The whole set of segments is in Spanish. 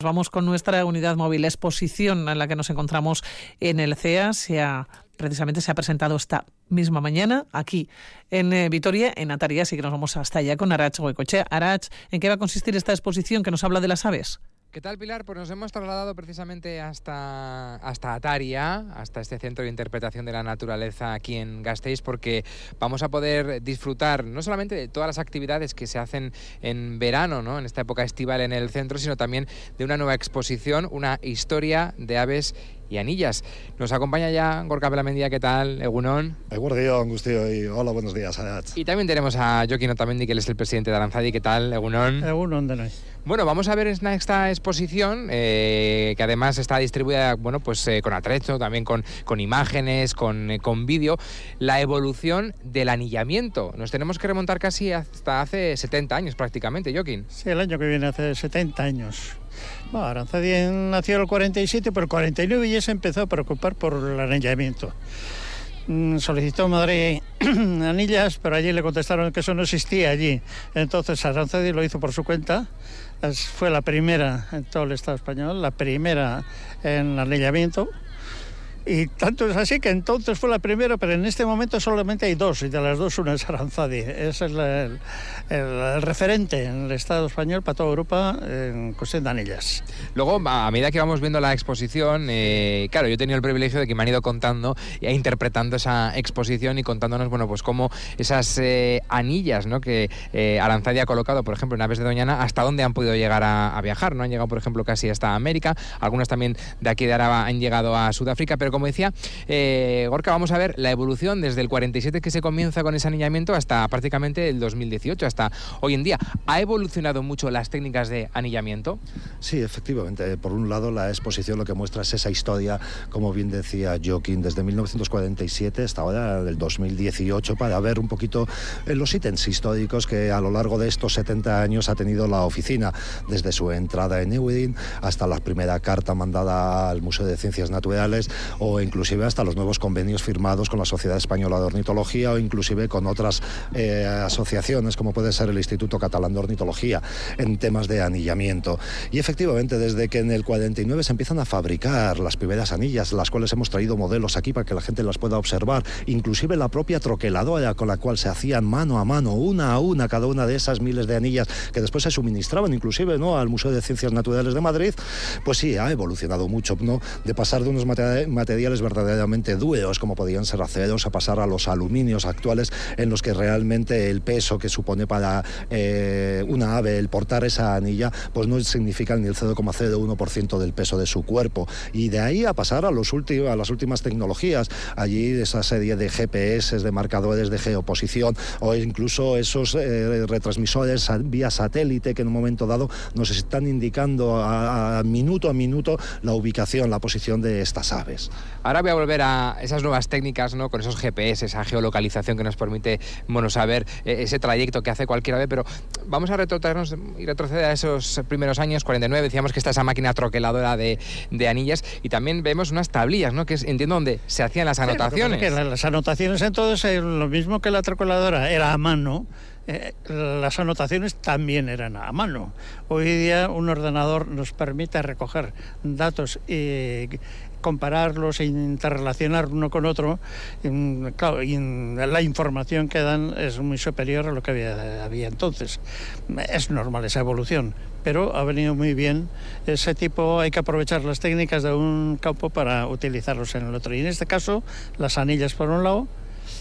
Vamos con nuestra unidad móvil, exposición en la que nos encontramos en el CEA. Precisamente se ha presentado esta misma mañana aquí en Vitoria, en Ataria, así que nos vamos hasta allá con Arach Goicoechea. Arach, ¿en qué va a consistir esta exposición que nos habla de las aves? ¿Qué tal, Pilar? Pues nos hemos trasladado precisamente hasta Ataria, hasta este centro de interpretación de la naturaleza aquí en Gasteiz, porque vamos a poder disfrutar no solamente de todas las actividades que se hacen en verano, ¿no?, en esta época estival en el centro, sino también de una nueva exposición, una historia de aves y anillas. Nos acompaña ya Gorka Belamendia. ¿Qué tal, Egunon? Eguerdio, Angustio, y hola, buenos días, Arach. Y también tenemos a Jokin Otamendi, que él es el presidente de Aranzadi. ¿Qué tal, Egunon? Egunon, de noi. Bueno, vamos a ver esta exposición, que además está distribuida, con atrecho, también con imágenes, con vídeo, la evolución del anillamiento. Nos tenemos que remontar casi hasta hace 70 años prácticamente, Jokin. Sí, el año que viene hace 70 años. Bueno, Aranzadi nació en el 47, pero el 49 ya se empezó a preocupar por el anillamiento. Solicitó Madrid anillas, pero allí le contestaron que eso no existía allí. Entonces Aranzadi lo hizo por su cuenta. Fue la primera en todo el Estado español, la primera en anillamiento. Y tanto es así que entonces fue la primera, pero en este momento solamente hay dos, y de las dos una es Aranzadi. Ese es el referente en el Estado español para toda Europa en cuestión de anillas. Luego, a medida que vamos viendo la exposición, claro, yo he tenido el privilegio de que me han ido contando e interpretando esa exposición y contándonos, cómo esas anillas, ¿no?, que Aranzadi ha colocado, por ejemplo, en aves de Doñana, hasta dónde han podido llegar a viajar, ¿no? Han llegado, por ejemplo, casi hasta América, algunas también de aquí de Araba han llegado a Sudáfrica, pero como decía, Gorka, vamos a ver la evolución desde el 47 que se comienza con ese anillamiento hasta prácticamente el 2018, hasta hoy en día. ¿Ha evolucionado mucho las técnicas de anillamiento? Sí, efectivamente. Por un lado, la exposición lo que muestra es esa historia, como bien decía Jokin, desde 1947 hasta ahora, del 2018, para ver un poquito los ítems históricos que a lo largo de estos 70 años ha tenido la oficina, desde su entrada en Ewedin hasta la primera carta mandada al Museo de Ciencias Naturales, o inclusive hasta los nuevos convenios firmados con la Sociedad Española de Ornitología o inclusive con otras asociaciones como puede ser el Instituto Catalán de Ornitología en temas de anillamiento. Y efectivamente, desde que en el 49 se empiezan a fabricar las primeras anillas, las cuales hemos traído modelos aquí para que la gente las pueda observar, inclusive la propia troqueladora con la cual se hacían mano a mano, una a una, cada una de esas miles de anillas que después se suministraban inclusive, ¿no?, al Museo de Ciencias Naturales de Madrid, pues sí, ha evolucionado mucho, ¿no?, de pasar de unos materiales verdaderamente duros como podían ser aceros a pasar a los aluminios actuales, en los que realmente el peso que supone para una ave el portar esa anilla pues no significa ni el 0,01% del peso de su cuerpo, y de ahí a pasar a las últimas tecnologías, allí esa serie de GPS, de marcadores de geoposición o incluso esos retransmisores vía satélite que en un momento dado nos están indicando a minuto la ubicación, la posición de estas aves. Ahora voy a volver a esas nuevas técnicas, ¿no?, con esos GPS, esa geolocalización que nos permite, saber ese trayecto que hace cualquier ave, pero vamos a retroceder a esos primeros años, 49, decíamos que está esa máquina troqueladora de anillas, y también vemos unas tablillas, ¿no?, que es, entiendo, donde se hacían las anotaciones. Sí, las anotaciones entonces, lo mismo que la troqueladora era a mano, las anotaciones también eran a mano. Hoy día un ordenador nos permite recoger datos y compararlos e interrelacionar uno con otro, claro, y la información que dan es muy superior a lo que había entonces. Es normal esa evolución, pero ha venido muy bien ese tipo. Hay que aprovechar las técnicas de un campo para utilizarlos en el otro, y en este caso las anillas por un lado,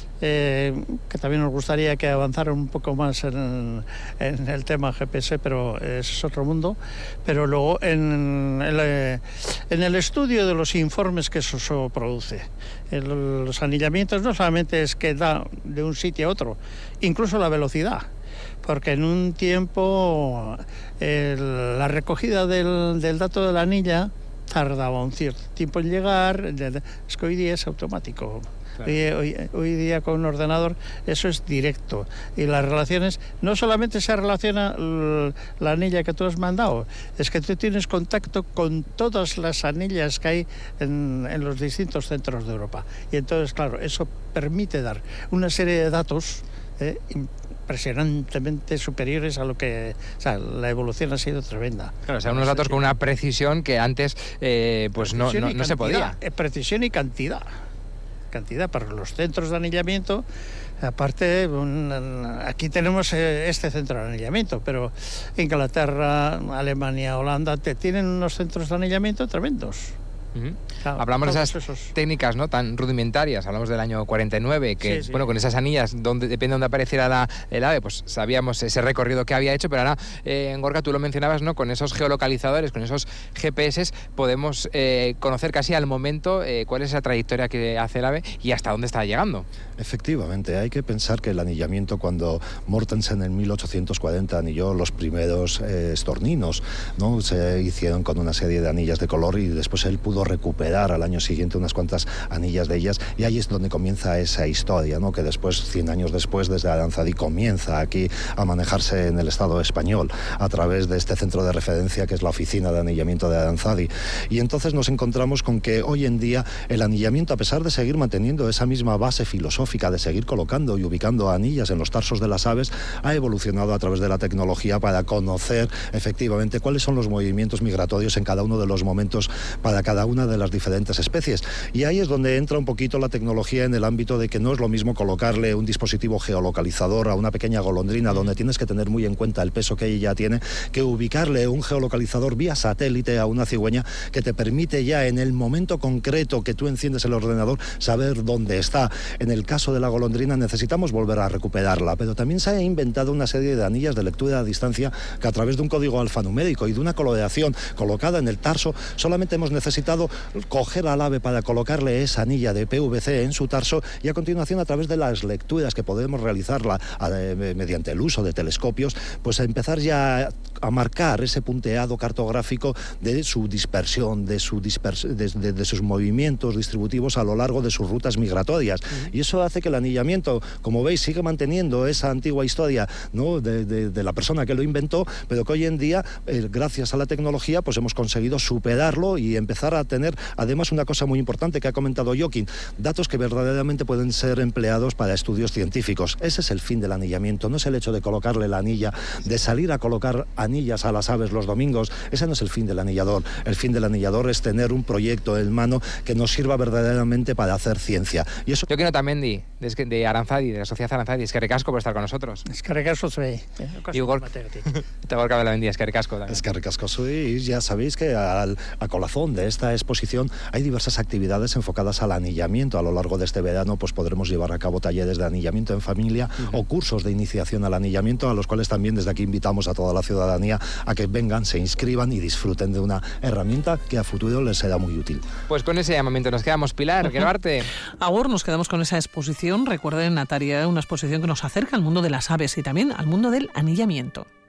que también nos gustaría que avanzaran un poco más en el tema GPS, pero es otro mundo. Pero luego en el estudio de los informes que eso produce, los anillamientos no solamente es que da de un sitio a otro, incluso la velocidad, porque en un tiempo la recogida del dato de la anilla tardaba un cierto tiempo en llegar, es que hoy día es automático. Claro. Hoy día con un ordenador eso es directo, y las relaciones, no solamente se relaciona la anilla que tú has mandado, es que tú tienes contacto con todas las anillas que hay en los distintos centros de Europa, y entonces claro, eso permite dar una serie de datos impresionantemente superiores a lo que... O sea, la evolución ha sido tremenda. Claro, o sea, unos datos con una precisión que antes pues no se podía. Precisión y cantidad. Cantidad para los centros de anillamiento. Aparte, aquí tenemos este centro de anillamiento, pero Inglaterra, Alemania, Holanda tienen unos centros de anillamiento tremendos. Claro, hablamos de esas técnicas, ¿no?, tan rudimentarias. Hablamos del año 49, que bueno, con esas anillas, depende de dónde apareciera el ave, pues sabíamos ese recorrido que había hecho, pero ahora, Gorka, tú lo mencionabas, ¿no?, con esos geolocalizadores, con esos GPS, podemos conocer casi al momento cuál es esa trayectoria que hace el ave y hasta dónde está llegando. Efectivamente, hay que pensar que el anillamiento, cuando Mortensen en 1840 anilló los primeros estorninos, ¿no?, se hicieron con una serie de anillas de color y después él pudo recuperar al año siguiente unas cuantas anillas de ellas, y ahí es donde comienza esa historia, ¿no?, que después, 100 años después, desde Aranzadi comienza aquí a manejarse en el Estado español a través de este centro de referencia que es la Oficina de Anillamiento de Aranzadi. Y entonces nos encontramos con que hoy en día el anillamiento, a pesar de seguir manteniendo esa misma base filosófica de seguir colocando y ubicando anillas en los tarsos de las aves, ha evolucionado a través de la tecnología para conocer efectivamente cuáles son los movimientos migratorios en cada uno de los momentos para cada una de las diferentes especies. Y ahí es donde entra un poquito la tecnología en el ámbito de que no es lo mismo colocarle un dispositivo geolocalizador a una pequeña golondrina, donde tienes que tener muy en cuenta el peso que ella tiene, que ubicarle un geolocalizador vía satélite a una cigüeña, que te permite ya en el momento concreto que tú enciendes el ordenador saber dónde está. En el caso de la golondrina necesitamos volver a recuperarla, pero también se ha inventado una serie de anillas de lectura a distancia que, a través de un código alfanumérico y de una coloreación colocada en el tarso, solamente hemos necesitado coger al ave para colocarle esa anilla de PVC en su tarso, y a continuación, a través de las lecturas que podemos realizarla mediante el uso de telescopios, pues a empezar ya a marcar ese punteado cartográfico de su dispersión, de sus movimientos distributivos a lo largo de sus rutas migratorias. Y eso hace que el anillamiento, como veis, sigue manteniendo esa antigua historia, ¿no?, de la persona que lo inventó, pero que hoy en día, gracias a la tecnología, pues hemos conseguido superarlo y empezar a tener, además, una cosa muy importante que ha comentado Joaquín: datos que verdaderamente pueden ser empleados para estudios científicos. Ese es el fin del anillamiento, no es el hecho de colocarle la anilla, de salir a colocar anillas a las aves los domingos. Ese no es el fin del anillador. El fin del anillador es tener un proyecto en mano que nos sirva verdaderamente para hacer ciencia. Y eso... Yo quiero también de Aranzadi, de la Sociedad Aranzadi, es que recasco por estar con nosotros. Es que recasco soy. Y Gorka de la Vendía, es que recasco también. Es que recasco soy, y ya sabéis que a colazón de esta exposición hay diversas actividades enfocadas al anillamiento. A lo largo de este verano pues podremos llevar a cabo talleres de anillamiento en familia o cursos de iniciación al anillamiento, a los cuales también desde aquí invitamos a toda la ciudadanía a que vengan, se inscriban y disfruten de una herramienta que a futuro les será muy útil. Pues con ese llamamiento nos quedamos. Pilar, Gerarte. Agur, nos quedamos con esa exposición. Recuerden, Nataria, una exposición que nos acerca al mundo de las aves y también al mundo del anillamiento.